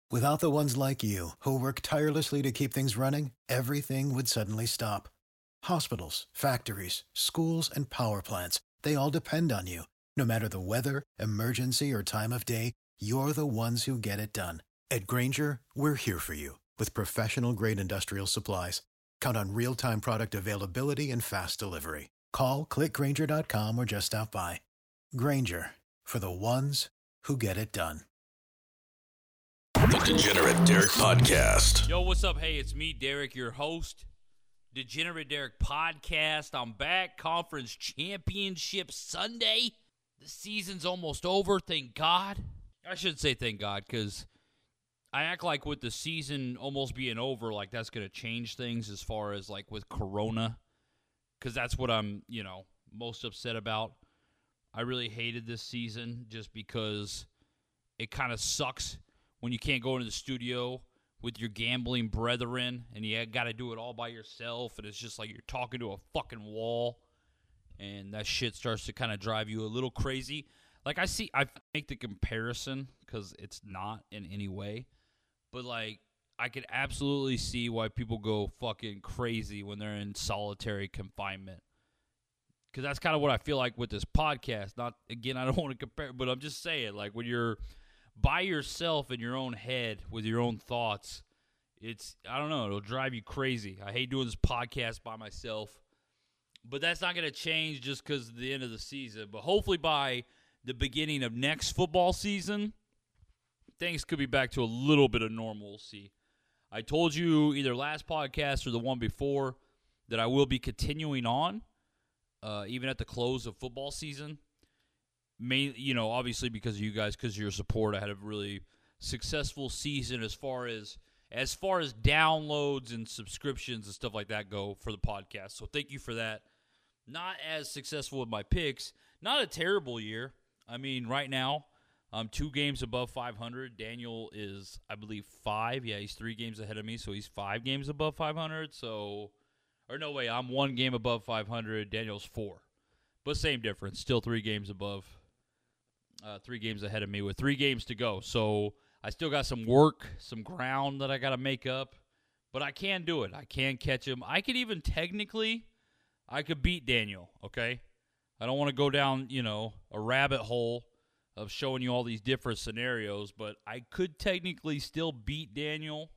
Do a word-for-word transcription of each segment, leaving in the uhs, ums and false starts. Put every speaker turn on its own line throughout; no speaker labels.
Without the ones like you, who work tirelessly to keep things running, everything would suddenly stop. Hospitals, factories, schools, and power plants, they all depend on you. No matter the weather, emergency, or time of day, you're the ones who get it done. At Grainger, we're here for you with professional-grade industrial supplies. Count on real-time product availability and fast delivery. Call, click Grainger dot com, or just stop by. Grainger, for the ones who get it done.
The Degenerate Derek Podcast.
Yo, what's up? Hey, it's me, Derek, your host. Degenerate Derek Podcast. I'm back. Conference Championship Sunday. The season's almost over, thank God. I should say thank God, because I act like with the season almost being over, like that's going to change things as far as like with Corona, because that's what I'm, you know, most upset about. I really hated this season just because it kind of sucks when you can't go into the studio with your gambling brethren and you got to do it all by yourself, and it's just like you're talking to a fucking wall, and that shit starts to kind of drive you a little crazy. Like I see, I make the comparison because it's not in any way, but like I could absolutely see why people go fucking crazy when they're in solitary confinement. Because that's kind of what I feel like with this podcast. Not, again, I don't want to compare, but I'm just saying, like when you're by yourself in your own head with your own thoughts, it's, I don't know, it'll drive you crazy. I hate doing this podcast by myself, but that's not going to change just because of the end of the season. But hopefully by the beginning of next football season, things could be back to a little bit of normalcy. I told you either last podcast or the one before that I will be continuing on, uh, even at the close of football season. Main, you know, obviously because of you guys, because of your support, I had a really successful season as far as as far as downloads and subscriptions and stuff like that go for the podcast. So thank you for that. Not as successful with my picks. Not a terrible year. I mean, right now, I'm two games above five hundred. Daniel is, I believe, five. Yeah, he's three games ahead of me, so he's five games above five hundred. So, or no way, I'm one game above five hundred. Daniel's four. But same difference. Still three games above. Uh, three games ahead of me with three games to go. So I still got some work, some ground that I got to make up. But I can do it. I can catch him. I could even technically, I could beat Daniel, okay? I don't want to go down, you know, a rabbit hole of showing you all these different scenarios, but I could technically still beat Daniel.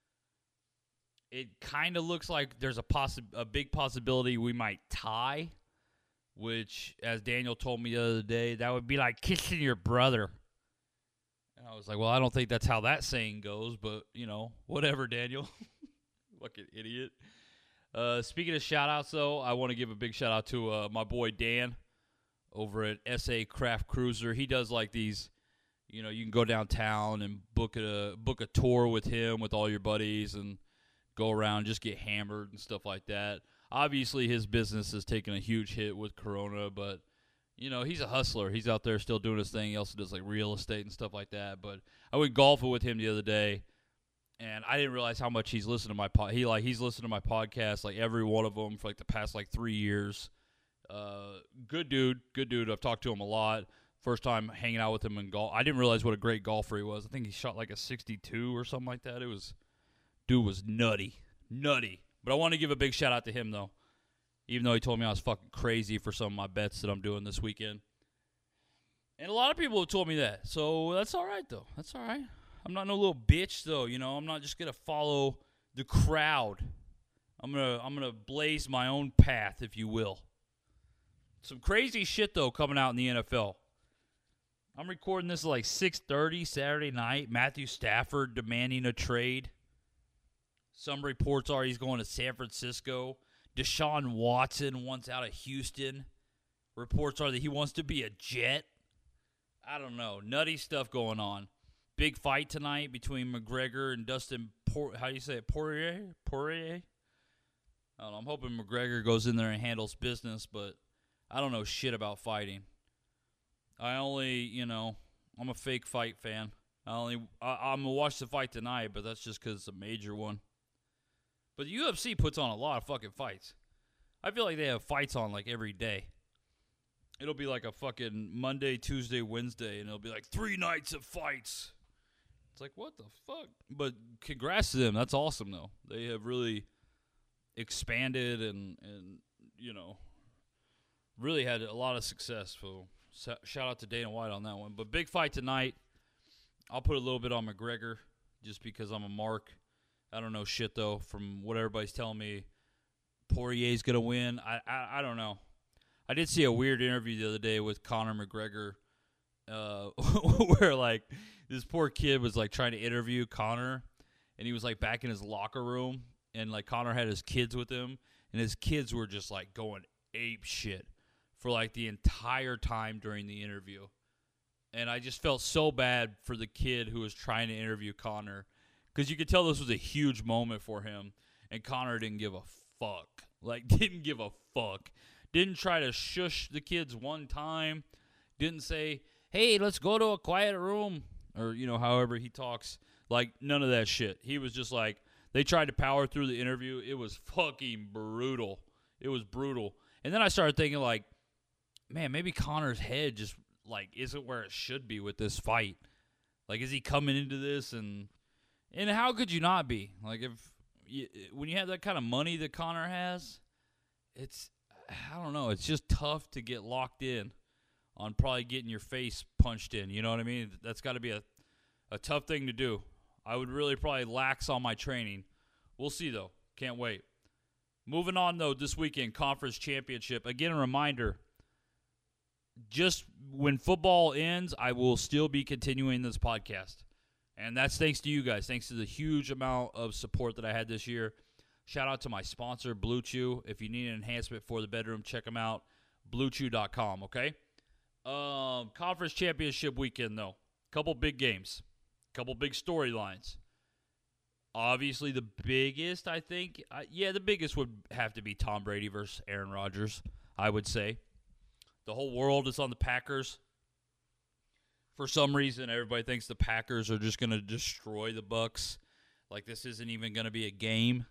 It kind of looks like there's a possi- a big possibility we might tie, which, as Daniel told me the other day, that would be like kissing your brother. And I was like, well, I don't think that's how that saying goes, but, you know, whatever, Daniel. Fucking idiot. Uh, speaking of shout-outs, though, I want to give a big shout-out to uh, my boy Dan over at S A Craft Cruiser. He does, like, these, you know, you can go downtown and book a, book a tour with him with all your buddies and go around, just get hammered and stuff like that. Obviously, his business has taken a huge hit with Corona, but, you know, he's a hustler. He's out there still doing his thing. He also does, like, real estate and stuff like that. But I went golfing with him the other day, and I didn't realize how much he's listened to my pod. He, like, he's listened to my podcast, like, every one of them for, like, the past, like, three years. Uh, good dude. Good dude. I've talked to him a lot. First time hanging out with him in golf. I didn't realize what a great golfer he was. I think he shot, like, a sixty-two or something like that. It was, dude was nutty. Nutty. But I want to give a big shout-out to him, though, even though he told me I was fucking crazy for some of my bets that I'm doing this weekend. And a lot of people have told me that, so that's all right, though. That's all right. I'm not no little bitch, though, you know. I'm not just going to follow the crowd. I'm going to I'm gonna blaze my own path, if you will. Some crazy shit, though, coming out in the N F L. I'm recording this at like six thirty Saturday night. Matthew Stafford demanding a trade. Some reports are he's going to San Francisco. Deshaun Watson wants out of Houston. Reports are that he wants to be a Jet. I don't know. Nutty stuff going on. Big fight tonight between McGregor and Dustin Por- how do you say it? Poirier? Poirier? I don't know. I'm hoping McGregor goes in there and handles business, but I don't know shit about fighting. I only, you know, I'm a fake fight fan. I only, I, I'm going to watch the fight tonight, but that's just because it's a major one. But the U F C puts on a lot of fucking fights. I feel like they have fights on like every day. It'll be like a fucking Monday, Tuesday, Wednesday, and it'll be like three nights of fights. It's like, what the fuck? But congrats to them. That's awesome, though. They have really expanded and, and you know, really had a lot of success. So shout out to Dana White on that one. But big fight tonight. I'll put a little bit on McGregor just because I'm a mark. I don't know shit, though, from what everybody's telling me. Poirier's going to win. I, I I don't know. I did see a weird interview the other day with Conor McGregor uh, where, like, this poor kid was, like, trying to interview Conor, and he was, like, back in his locker room, and, like, Conor had his kids with him, and his kids were just, like, going ape shit for, like, the entire time during the interview. And I just felt so bad for the kid who was trying to interview Conor because you could tell this was a huge moment for him, and Conor didn't give a fuck. Like, didn't give a fuck. Didn't try to shush the kids one time. Didn't say, hey, let's go to a quiet room. Or, you know, however he talks. Like, none of that shit. He was just like, they tried to power through the interview. It was fucking brutal. It was brutal. And then I started thinking, like, man, maybe Conor's head just, like, isn't where it should be with this fight. Like, is he coming into this? And and how could you not be? Like, if you, when you have that kind of money that Conor has, it's, I don't know, it's just tough to get locked in on probably getting your face punched in. You know what I mean? That's got to be a, a tough thing to do. I would really probably lax on my training. We'll see, though. Can't wait. Moving on, though, this weekend, Conference Championship. Again, a reminder, just when football ends, I will still be continuing this podcast. And that's thanks to you guys. Thanks to the huge amount of support that I had this year. Shout out to my sponsor, Blue Chew. If you need an enhancement for the bedroom, check them out. blue chew dot com, okay? Um, Conference Championship weekend, though. Couple big games. Couple big storylines. Obviously, the biggest, I think, uh, yeah, the biggest would have to be Tom Brady versus Aaron Rodgers, I would say. The whole world is on the Packers. For some reason, everybody thinks the Packers are just going to destroy the Bucs. Like, this isn't even going to be a game.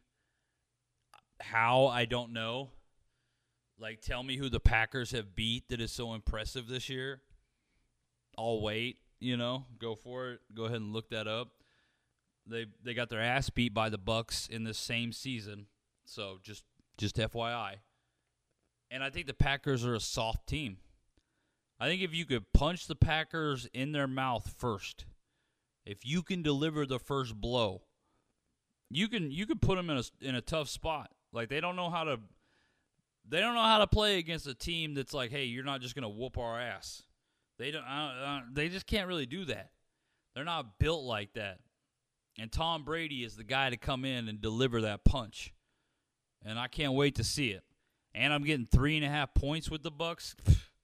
How, I don't know. Like, tell me who the Packers have beat that is so impressive this year. I'll wait, you know. Go for it. Go ahead and look that up. They they got their ass beat by the Bucs in the same season. So, just just F Y I. And I think the Packers are a soft team. I think if you could punch the Packers in their mouth first, if you can deliver the first blow, you can you can put them in a in a tough spot. Like, they don't know how to they don't know how to play against a team that's like, hey, you're not just gonna whoop our ass. They don't. Uh, uh, they just can't really do that. They're not built like that. And Tom Brady is the guy to come in and deliver that punch. And I can't wait to see it. And I'm getting three and a half points with the Bucs.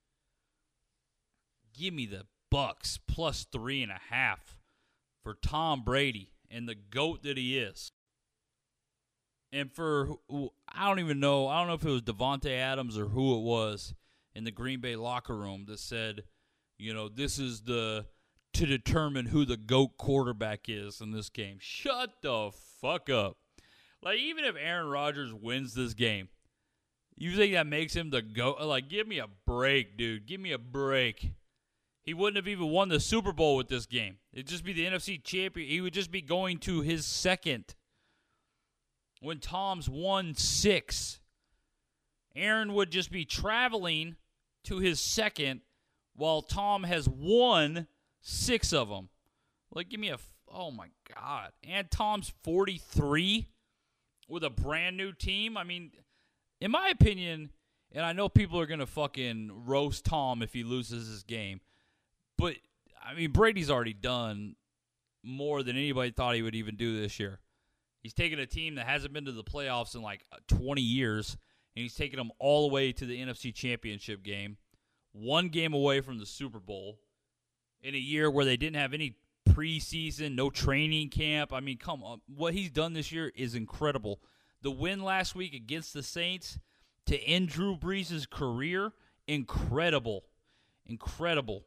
Give me the Bucs plus three and a half for Tom Brady and the GOAT that he is. And for, I don't even know, I don't know if it was Devontae Adams or who it was in the Green Bay locker room that said, you know, this is the, to determine who the GOAT quarterback is in this game. Shut the fuck up. Like, even if Aaron Rodgers wins this game, you think that makes him the GOAT? Like, give me a break, dude. Give me a break. He wouldn't have even won the Super Bowl with this game. It'd just be the N F C champion. He would just be going to his second. When Tom's won six, Aaron would just be traveling to his second while Tom has won six of them. Like, give me a, oh my God. And Tom's forty-three with a brand new team. I mean, in my opinion, and I know people are going to fucking roast Tom if he loses this game, but, I mean, Brady's already done more than anybody thought he would even do this year. He's taken a team that hasn't been to the playoffs in like twenty years, and he's taken them all the way to the N F C Championship game, one game away from the Super Bowl, in a year where they didn't have any preseason, no training camp. I mean, come on. What he's done this year is incredible. The win last week against the Saints to end Drew Brees' career, incredible. Incredible.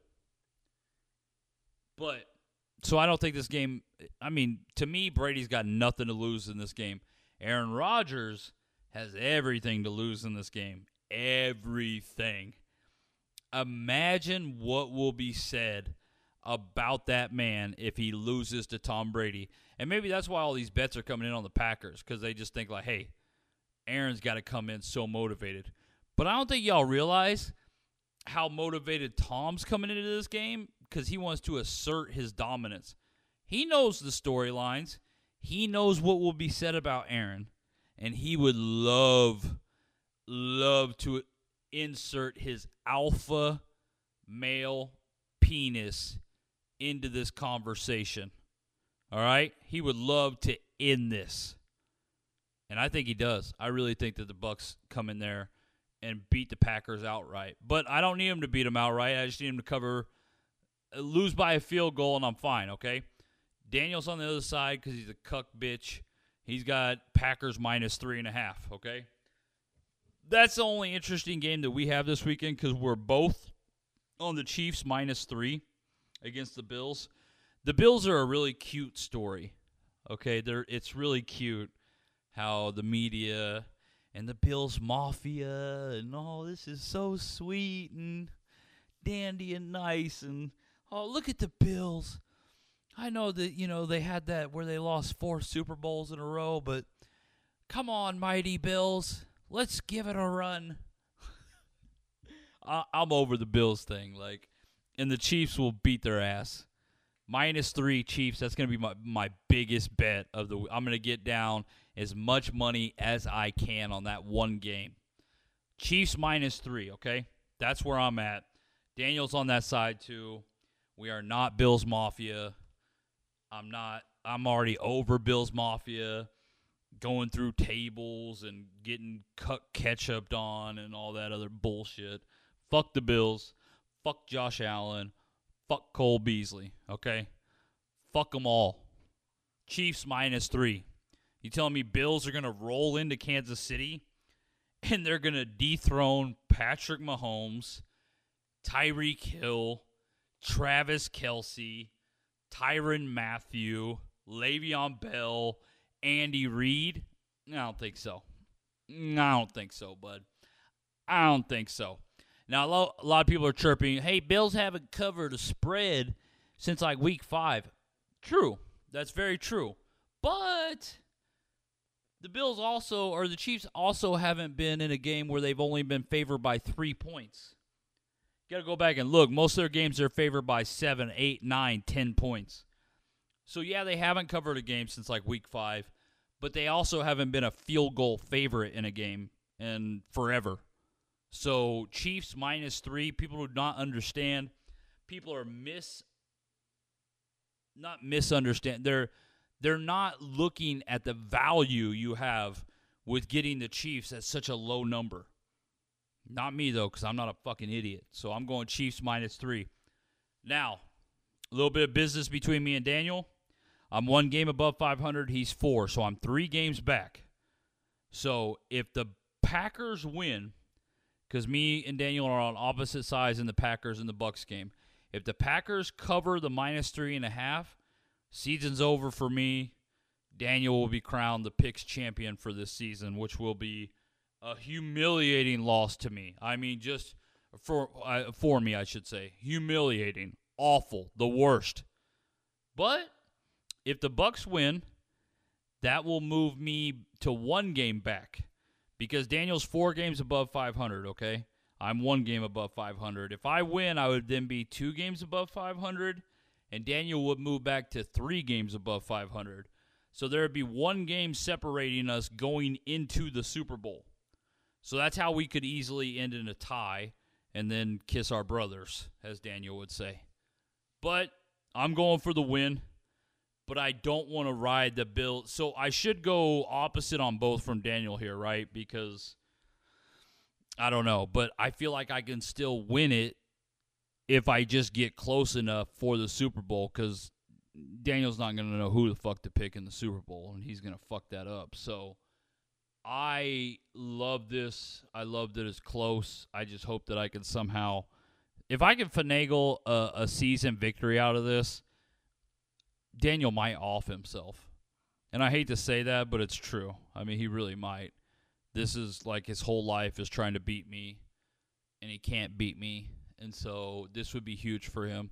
But, so I don't think this game, I mean, to me, Brady's got nothing to lose in this game. Aaron Rodgers has everything to lose in this game. Everything. Imagine what will be said about that man if he loses to Tom Brady. And maybe that's why all these bets are coming in on the Packers, because they just think like, hey, Aaron's got to come in so motivated. But I don't think y'all realize how motivated Tom's coming into this game, because he wants to assert his dominance. He knows the storylines. He knows what will be said about Aaron. And he would love, love to insert his alpha male penis into this conversation. All right? He would love to end this. And I think he does. I really think that the Bucs come in there and beat the Packers outright. But I don't need him to beat them outright. I just need him to cover, lose by a field goal, and I'm fine, okay? Daniel's on the other side because he's a cuck bitch. He's got Packers minus three and a half, okay? That's the only interesting game that we have this weekend, because we're both on the Chiefs minus three against the Bills. The Bills are a really cute story, okay? They're It's really cute how the media and the Bills Mafia and all this is so sweet and dandy and nice. And, oh, look at the Bills. I know that, you know, they had that where they lost four Super Bowls in a row, but come on, mighty Bills. Let's give it a run. I, I'm over the Bills thing. Like, and the Chiefs will beat their ass. Minus three Chiefs. That's going to be my, my biggest bet of the week. I'm going to get down as much money as I can on that one game. Chiefs minus three, okay? That's where I'm at. Daniel's on that side too. We are not Bills Mafia. I'm not. I'm already over Bills Mafia, going through tables and getting cut ketchuped on and all that other bullshit. Fuck the Bills. Fuck Josh Allen. Fuck Cole Beasley, okay? Fuck them all. Chiefs minus three. You telling me Bills are going to roll into Kansas City and they're going to dethrone Patrick Mahomes, Tyreek Hill, Travis Kelce, Tyrann Mathieu, Le'Veon Bell, Andy Reid? I don't think so. I don't think so, bud. I don't think so. Now, a lot, a lot of people are chirping, hey, Bills haven't covered a spread since like week five. True. That's very true. But the Bills also, or the Chiefs also haven't been in a game where they've only been favored by three points. You got to go back and look. Most of their games are favored by seven, eight, nine, ten points. So, yeah, they haven't covered a game since like week five, but they also haven't been a field goal favorite in a game in forever. So, Chiefs minus three, people do not understand. People are mis, not misunderstand. They're, they're not looking at the value you have with getting the Chiefs at such a low number. Not me, though, because I'm not a fucking idiot. So, I'm going Chiefs minus three. Now, a little bit of business between me and Daniel. I'm one game above five hundred. He's four, so I'm three games back. So, if the Packers win, because me and Daniel are on opposite sides in the Packers and the Bucs game. If the Packers cover the minus three and a half, season's over for me. Daniel will be crowned the picks champion for this season, which will be a humiliating loss to me. I mean, just for uh, for me, I should say. Humiliating. Awful. The worst. But if the Bucs win, that will move me to one game back. Because Daniel's four games above five hundred, okay? I'm one game above five hundred. If I win, I would then be two games above five hundred, and Daniel would move back to three games above five hundred. So there would be one game separating us going into the Super Bowl. So that's how we could easily end in a tie and then kiss our brothers, as Daniel would say. But I'm going for the win. But I don't want to ride the Bills. So I should go opposite on both from Daniel here, right? Because I don't know. But I feel like I can still win it if I just get close enough for the Super Bowl. Because Daniel's not going to know who the fuck to pick in the Super Bowl. And he's going to fuck that up. So I love this. I love that it's close. I just hope that I can somehow, if I can finagle a, a season victory out of this, Daniel might off himself. And I hate to say that, but it's true. I mean, he really might. This is like his whole life is trying to beat me, and he can't beat me. And so this would be huge for him.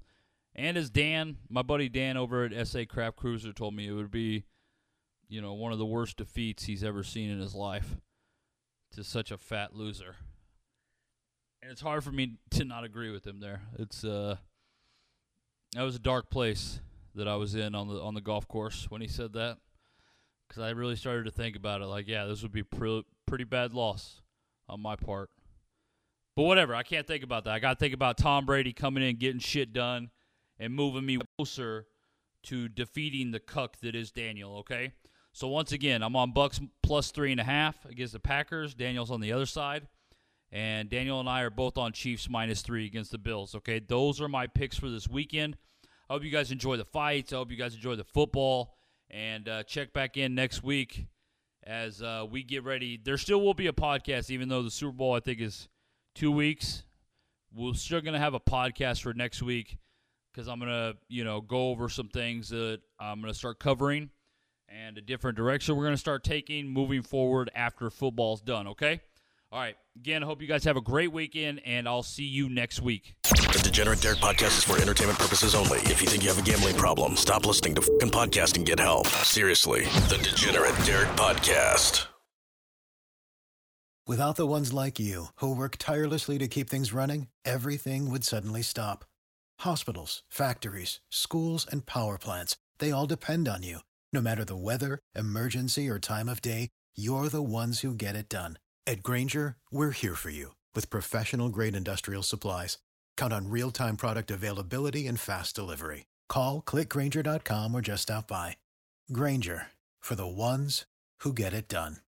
And as Dan, my buddy Dan over at S A Craft Cruiser told me, it would be, you know, one of the worst defeats he's ever seen in his life to such a fat loser. And it's hard for me to not agree with him there. It's uh, that was a dark place that I was in on the on the golf course when he said that, because I really started to think about it. Like, yeah, this would be pre- pretty bad loss on my part. But whatever, I can't think about that. I got to think about Tom Brady coming in, getting shit done, and moving me closer to defeating the cuck that is Daniel. Okay, so once again, I'm on Bucks plus three and a half against the Packers. Daniel's on the other side. And Daniel and I are both on Chiefs minus three against the Bills, okay? Those are my picks for this weekend. I hope you guys enjoy the fights. I hope you guys enjoy the football. And uh, check back in next week as uh, we get ready. There still will be a podcast, even though the Super Bowl, I think, is two weeks. We're still going to have a podcast for next week because I'm going to, you know, go over some things that I'm going to start covering and a different direction we're going to start taking moving forward after football's done, okay? All right. Again, I hope you guys have a great weekend, and I'll see you next week.
The Degenerate Derek podcast is for entertainment purposes only. If you think you have a gambling problem, stop listening to fucking podcast and get help. Seriously. The Degenerate Derek podcast.
Without the ones like you, who work tirelessly to keep things running, everything would suddenly stop. Hospitals, factories, schools, and power plants, they all depend on you. No matter the weather, emergency, or time of day, you're the ones who get it done. At Grainger, we're here for you with professional-grade industrial supplies. Count on real-time product availability and fast delivery. Call, click Grainger dot com, or just stop by. Grainger, for the ones who get it done.